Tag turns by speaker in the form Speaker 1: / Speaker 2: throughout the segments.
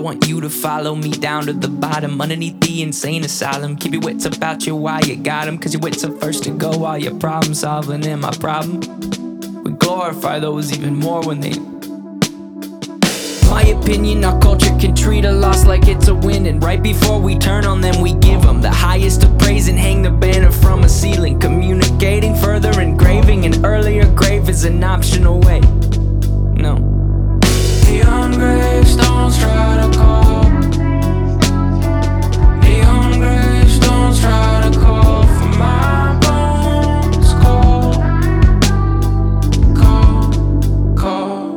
Speaker 1: want you to follow me down to the bottom, underneath the insane asylum. Keep your wits about you while you got them, cause your wits are first to go while you're problem solving. And my problem, we glorify those even more when they... My opinion, our culture can treat a loss like it's a win, and right before we turn on them, we give them the highest of praise and hang the banner from a ceiling. Communicating further, engraving an earlier grave is an optional way. No. Neon gravestones try to call. Neon gravestones try to call for my bones. Call, call, call.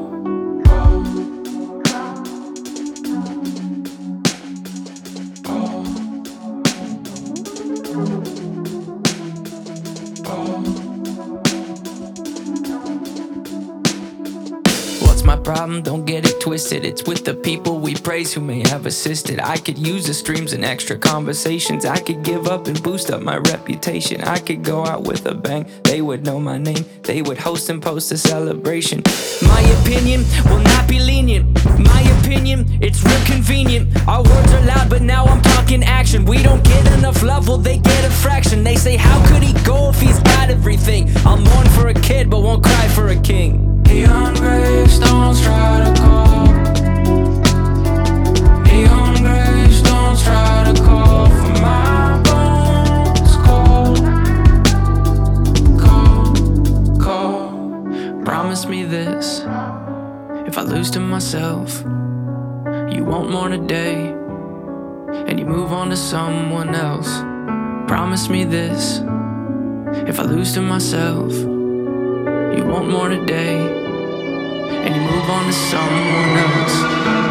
Speaker 1: What's my problem? Don't get it twisted. It's with the people we praise who may have assisted. I could use the streams and extra conversations. I could give up and boost up my reputation. I could go out with a bang. They would know my name. They would host and post a celebration. My opinion will not be lenient. My opinion, it's real convenient. Our words are loud, but now I'm talking action. We don't get enough love, well they get a fraction. They say, how could he go if he's got everything? I'll mourn for a kid, but won't cry for a king. Neon gravestones try to call. Neon gravestones try to call for my bones. Call, call, call. Promise me this: if I lose to myself, you won't mourn a day, and you move on to someone else. Promise me this: if I lose to myself, you won't mourn a day, and you move on to someone else.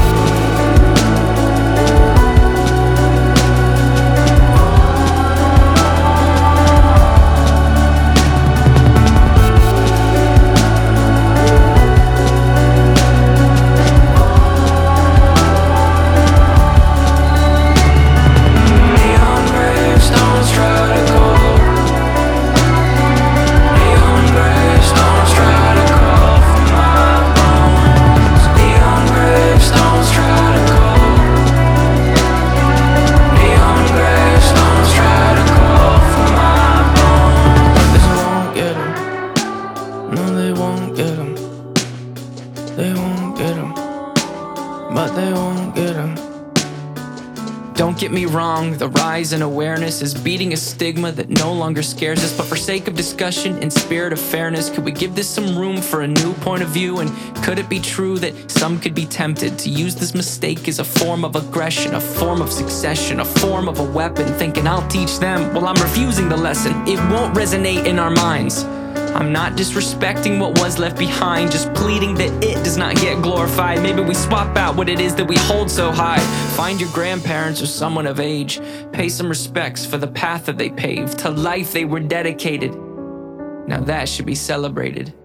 Speaker 1: They won't get him, but they won't get him. Don't get me wrong, the rise in awareness is beating a stigma that no longer scares us. But for sake of discussion and spirit of fairness, could we give this some room for a new point of view? And could it be true that some could be tempted to use this mistake as a form of aggression, a form of succession, a form of a weapon, thinking I'll teach them? Well, I'm refusing the lesson. It won't resonate in our minds. I'm not disrespecting what was left behind, just pleading that it does not get glorified. Maybe we swap out what it is that we hold so high. Find your grandparents or someone of age. Pay some respects for the path that they paved, to life they were dedicated. Now that should be celebrated.